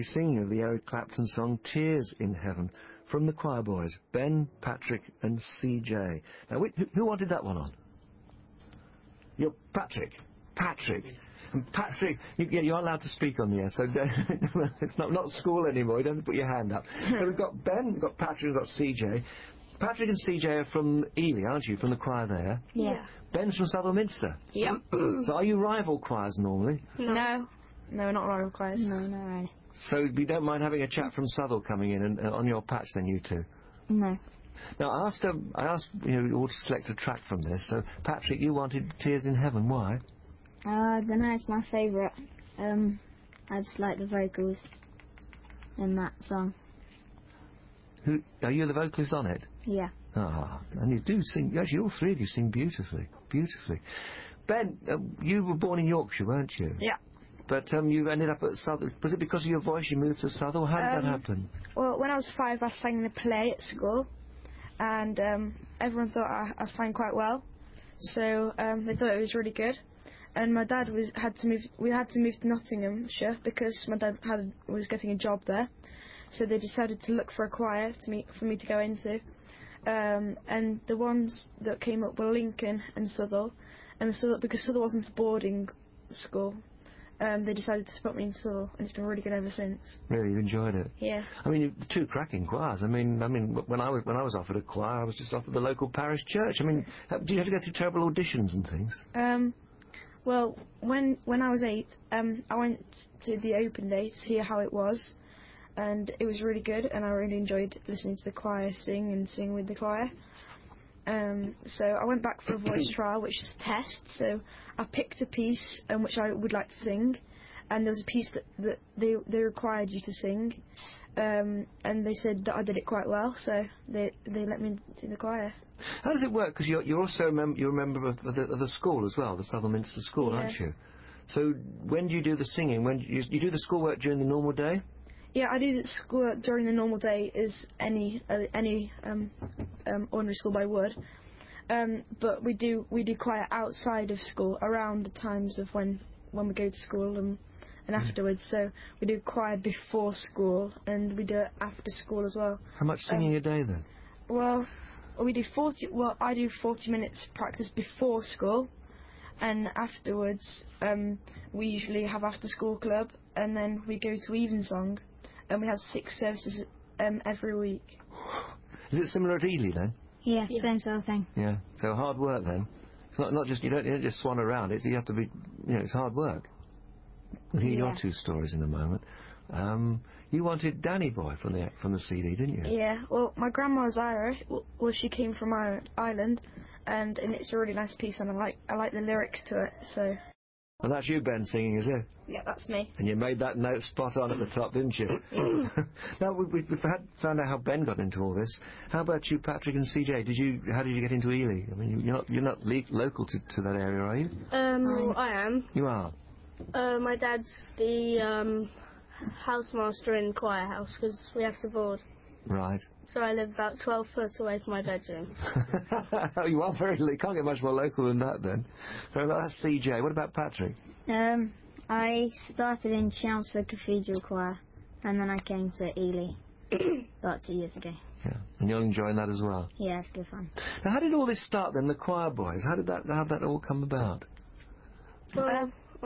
be singing the Eric Clapton song Tears in Heaven from the choir boys, Ben, Patrick and CJ. Now, who wanted that one on? You're Patrick. Patrick. And Patrick, you're allowed to speak on the air, so it's not school anymore. You don't have to put your hand up. So we've got Ben, we've got Patrick, we've got CJ. Patrick and CJ are from Ely, aren't you, from the choir there? Yeah. Ben's from Southwell Minster? Yep. So are you rival choirs normally? No. No, we're not rival choirs. No, not really. So you don't mind having a chap from Southwell coming in and on your patch then, you two? No. Now, I asked you all to select a track from this, so Patrick, you wanted Tears in Heaven, why? I don't know, it's my favourite. I just like the vocals in that song. Are you the vocalist on it? Yeah. Ah, and you do sing, actually all three of you sing beautifully, beautifully. Ben, you were born in Yorkshire, weren't you? Yeah. But you ended up at Southwell. Was it because of your voice you moved to Southwell? How did that happen? Well, when I was 5 I sang in a play at school, and everyone thought I sang quite well, so they thought it was really good. And my dad had to move to Nottinghamshire because my dad was getting a job there, so they decided to look for a choir for me to go into. And the ones that came up were Lincoln and Southwell, and because Southwell wasn't a boarding school, they decided to put me in Southwell, and it's been really good ever since. Really, you enjoyed it? Yeah. I mean, the two cracking choirs. I mean, when I was offered a choir, I was just offered the local parish church. I mean, did you have to go through terrible auditions and things? Well, when I was 8, I went to the open day to see how it was, and it was really good, and I really enjoyed listening to the choir sing and sing with the choir. So I went back for a voice trial, which is a test. So I picked a piece which I would like to sing, and there was a piece that they required you to sing, and they said that I did it quite well, so they let me do the choir. How does it work? Because you're also a member of the school as well, the Southwell Minster School, yeah. aren't you? So when do you do the singing? When you do the schoolwork during the normal day? Yeah, I do the schoolwork during the normal day as any ordinary school boy would. But we do choir outside of school around the times of when we go to school and afterwards. So we do choir before school and we do it after school as well. How much singing a day then? Well, I do 40 minutes practice before school, and afterwards we usually have after school club, and then we go to Evensong, and we have 6 services every week. Is it similar at Ely then? Yeah, same sort of thing. Yeah, so hard work then. It's not just you don't just swan around. You have to be, it's hard work. We'll hear your 2 stories in a moment. You wanted Danny Boy from the CD, didn't you? Yeah. Well, my grandma's Irish. Well, she came from Ireland, and it's a really nice piece, and I like the lyrics to it. So. And that's you, Ben, singing, is it? Yeah, that's me. And you made that note spot on at the top, didn't you? Now, we've found out how Ben got into all this. How about you, Patrick and CJ? How did you get into Ely? I mean, you're not local to that area, are you? I am. You are? My dad's the housemaster in Choir House because we have to board. Right. So I live about 12 foot away from my bedroom. You are you can't get much more local than that then. So that's CJ. What about Patrick? I started in Chelmsford Cathedral Choir, and then I came to Ely about 2 years ago. Yeah, and you're enjoying that as well? Yeah, it's good fun. Now, how did all this start then, the choir boys? How did that all come about? Well,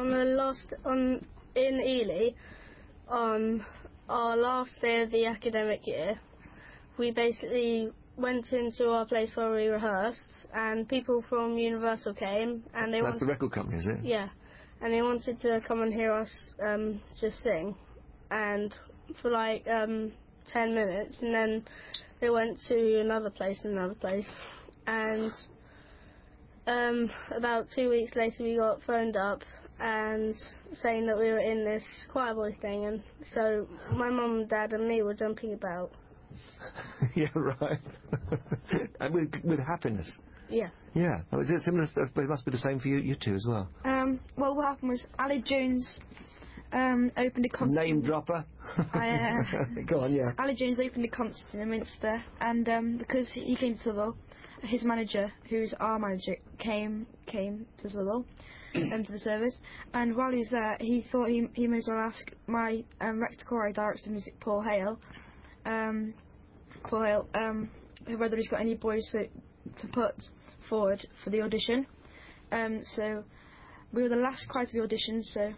in Ely, on our last day of the academic year, we basically went into our place where we rehearsed, and people from Universal came, and That's the record company, is it? Yeah, and they wanted to come and hear us just sing, and for 10 minutes, and then they went to another place, and about 2 weeks later we got phoned up and saying that we were in this choir boy thing, and so my mum and dad and me were jumping about. Yeah, right. And with happiness. Yeah. Yeah. Oh, is it similar stuff? But it must be the same for you two as well. Well, what happened was Ali Jones opened a concert. Name dropper. Go on, yeah. Ali Jones opened a concert in Minster, and because he came to Southwell, his manager, who's our manager, came to Southwell, to the service, and while he was there, he thought he may as well ask my Rector Choir Director of Music, Paul Hale, whether he's got any boys to put forward for the audition. So we were the last choir to the audition, so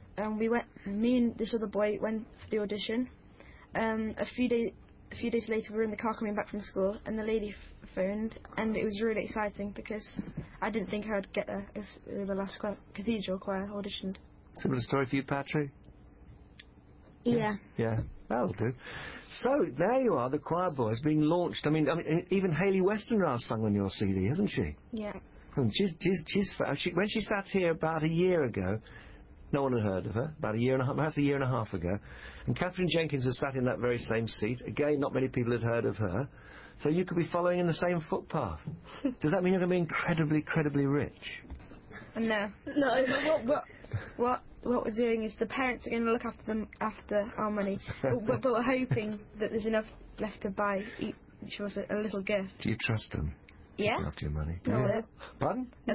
me and this other boy went for the audition. A few days later, we were in the car coming back from school, and the lady phoned, and it was really exciting because I didn't think I'd get there if we were the last cathedral choir auditioned. Similar story for you, Patrick? Yeah. Yeah, that'll do. So, there you are, the choir boys being launched. I mean even Hayley Westenra sung on your CD, hasn't she? Yeah. And when she sat here about a year ago, no one had heard of her, about a year and a half ago, and Catherine Jenkins has sat in that very same seat. Again, not many people had heard of her. So you could be following in the same footpath. Does that mean you're going to be incredibly, incredibly rich? No. What we're doing is the parents are going to look after our money, but we're hoping that there's enough left to buy each of us a little gift. Do you trust them? Yeah. After your money? No. Yeah. Pardon? A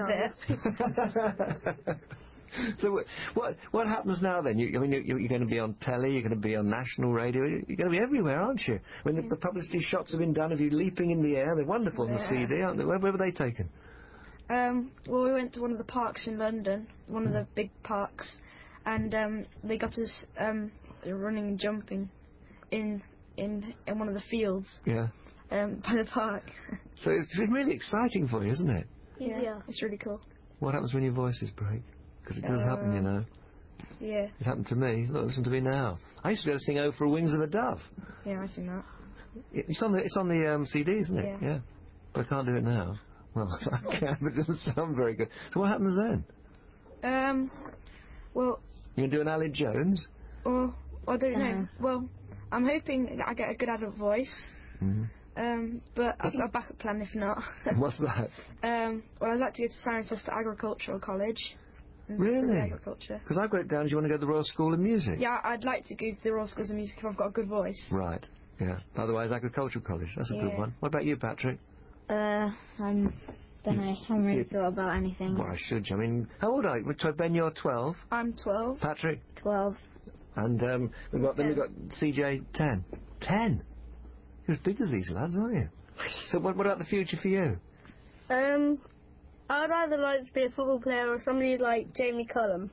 bit. So what happens now then? You're going to be on telly, you're going to be on national radio, you're going to be everywhere, aren't you? When the publicity shots have been done of you leaping in the air, they're wonderful on the CD, aren't they? Where were they taken? Well, we went to one of the parks in London, one of the big parks, and they got us running and jumping in one of the fields. Yeah. By the park. So it's been really exciting for you, isn't it? Yeah. It's really cool. What happens when your voices break? Because it does happen, you know. Yeah. It happened to me. Look, listen to me now. I used to be able to sing "Oh for Wings of a Dove." Yeah, I've seen that. It's on the CD, isn't it? Yeah. But I can't do it now. Well, I can, but it doesn't sound very good. So what happens then? Well... You can do an Ali Jones? Well, I don't know. Well, I'm hoping that I get a good adult voice. Mm-hmm. But I've got a backup plan if not. What's that? Well, I'd like to go to Cirencester Agricultural College. Really? Agriculture. Because I've got it down, do you want to go to the Royal School of Music? Yeah, I'd like to go to the Royal Schools of Music if I've got a good voice. Right, yeah. Otherwise, Agricultural College. That's a good one. What about you, Patrick? I don't know. I haven't really thought about anything. Why should you? I mean, how old are you? So Ben, you're 12. I'm 12. Patrick? 12. And we've got CJ 10. 10? You're as big as these lads, aren't you? So what about the future for you? I'd either like to be a football player or somebody like Jamie Cullum.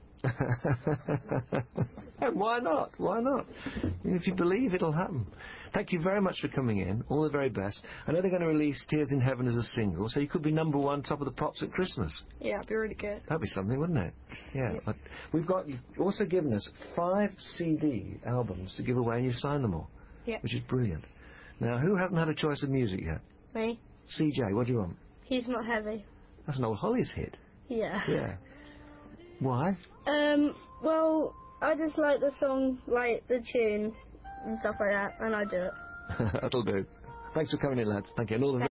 And why not? Why not? I mean, if you believe, it'll happen. Thank you very much for coming in. All the very best. I know they're going to release Tears in Heaven as a single, so you could be number one, top of the pops at Christmas. Yeah, it'd be really good. That'd be something, wouldn't it? Yeah. But you've also given us 5 CD albums to give away, and you've signed them all. Yeah. Which is brilliant. Now, who hasn't had a choice of music yet? Me. CJ, what do you want? He's Not Heavy. That's an old Hollies hit. Yeah. Yeah. Why? Well, I just like the song, like the tune and stuff like that, and I do it. That'll do. Thanks for coming in, lads. Thank you. And all the